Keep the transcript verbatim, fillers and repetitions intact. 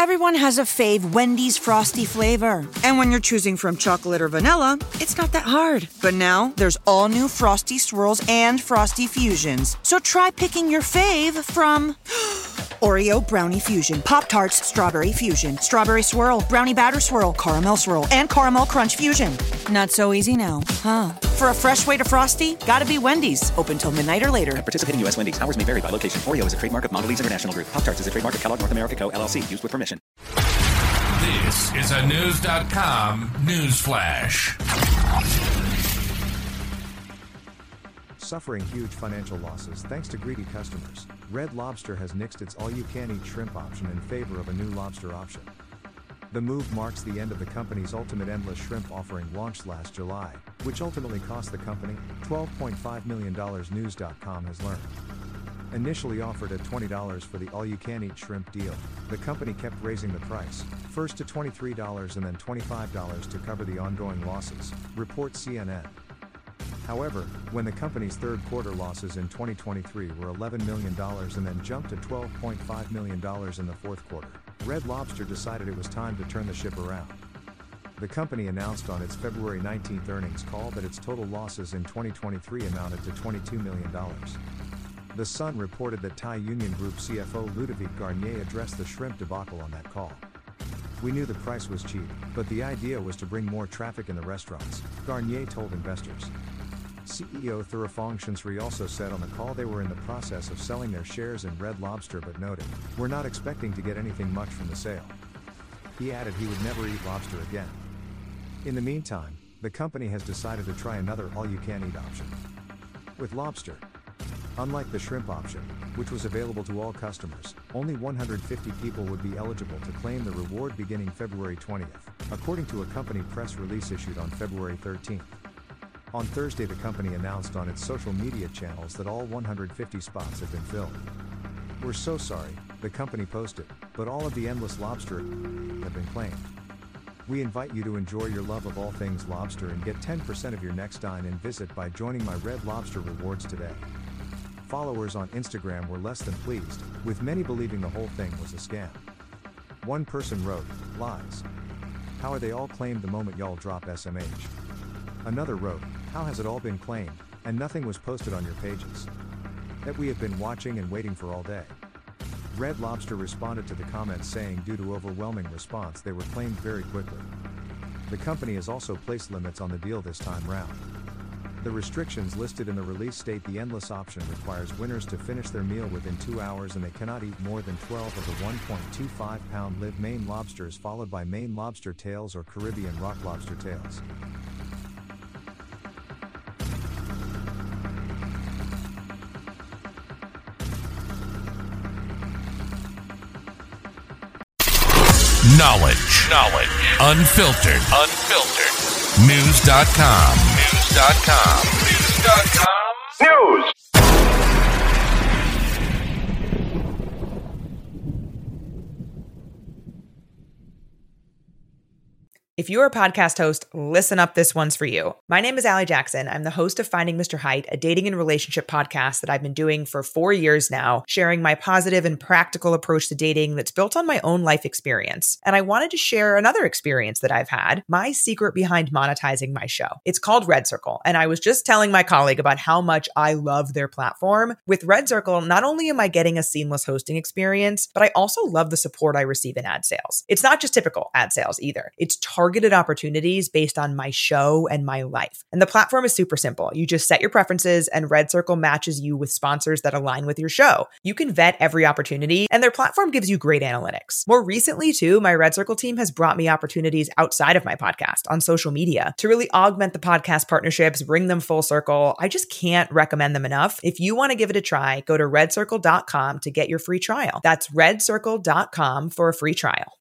Everyone has a fave Wendy's Frosty flavor. And when you're choosing from chocolate or vanilla, it's not that hard. But now, there's all new Frosty Swirls and Frosty Fusions. So try picking your fave from Oreo Brownie Fusion, Pop-Tarts Strawberry Fusion, Strawberry Swirl, Brownie Batter Swirl, Caramel Swirl, and Caramel Crunch Fusion. Not so easy now, huh? For a fresh way to Frosty, gotta be Wendy's. Open till midnight or later. At participating U S Wendy's, hours may vary by location. Oreo is a trademark of Mondelez International Group. Pop-Tarts is a trademark of Kellogg North America Co., L L C. Used with permission. This is a News dot com news flash. Suffering huge financial losses thanks to greedy customers, Red Lobster has nixed its all-you-can-eat shrimp option in favor of a new lobster option. The move marks the end of the company's Ultimate Endless Shrimp offering launched last July, which ultimately cost the company twelve point five million dollars, News dot com has learned. Initially offered at twenty dollars for the all-you-can-eat shrimp deal, the company kept raising the price, first to twenty-three dollars and then twenty-five dollars to cover the ongoing losses, reports C N N. However, when the company's third quarter losses in twenty twenty-three were eleven million dollars and then jumped to twelve point five million dollars in the fourth quarter, Red Lobster decided it was time to turn the ship around. The company announced on its February nineteenth earnings call that its total losses in twenty twenty-three amounted to twenty-two million dollars. The Sun reported that Thai Union Group C F O Ludovic Garnier addressed the shrimp debacle on that call. "We knew the price was cheap, but the idea was to bring more traffic in the restaurants," Garnier told investors. C E O Thurafong Chansri also said on the call they were in the process of selling their shares in Red Lobster but noted, "We're not expecting to get anything much from the sale." He added he would never eat lobster again. In the meantime, the company has decided to try another all-you-can-eat option. With lobster, unlike the shrimp option, which was available to all customers, only one hundred fifty people would be eligible to claim the reward beginning February twentieth, according to a company press release issued on February thirteenth. On Thursday, the company announced on its social media channels that all one hundred fifty spots have been filled. "We're so sorry," the company posted, "but all of the endless lobster have been claimed. We invite you to enjoy your love of all things lobster and get ten percent of your next dine-in visit by joining my Red Lobster rewards today." Followers on Instagram were less than pleased, with many believing the whole thing was a scam. One person wrote, "Lies. How are they all claimed the moment y'all drop S M H?" Another wrote, "How has it all been claimed, and nothing was posted on your pages? That we have been watching and waiting for all day." Red Lobster responded to the comments saying due to overwhelming response they were claimed very quickly. The company has also placed limits on the deal this time round. The restrictions listed in the release state the endless option requires winners to finish their meal within two hours and they cannot eat more than twelve of the one point two five pound live Maine lobsters, followed by Maine lobster tails or Caribbean rock lobster tails. Knowledge. Knowledge. Unfiltered. Unfiltered. News dot com. News dot com. News dot com. News. If you're a podcast host, listen up, this one's for you. My name is Allie Jackson. I'm the host of Finding Mister Height, a dating and relationship podcast that I've been doing for four years now, sharing my positive and practical approach to dating that's built on my own life experience. And I wanted to share another experience that I've had, my secret behind monetizing my show. It's called Red Circle, and I was just telling my colleague about how much I love their platform. With Red Circle, not only am I getting a seamless hosting experience, but I also love the support I receive in ad sales. It's not just typical ad sales either. It's targeted opportunities based on my show and my life. And the platform is super simple. You just set your preferences and Red Circle matches you with sponsors that align with your show. You can vet every opportunity and their platform gives you great analytics. More recently too, my Red Circle team has brought me opportunities outside of my podcast on social media to really augment the podcast partnerships, bring them full circle. I just can't recommend them enough. If you want to give it a try, go to red circle dot com to get your free trial. That's red circle dot com for a free trial.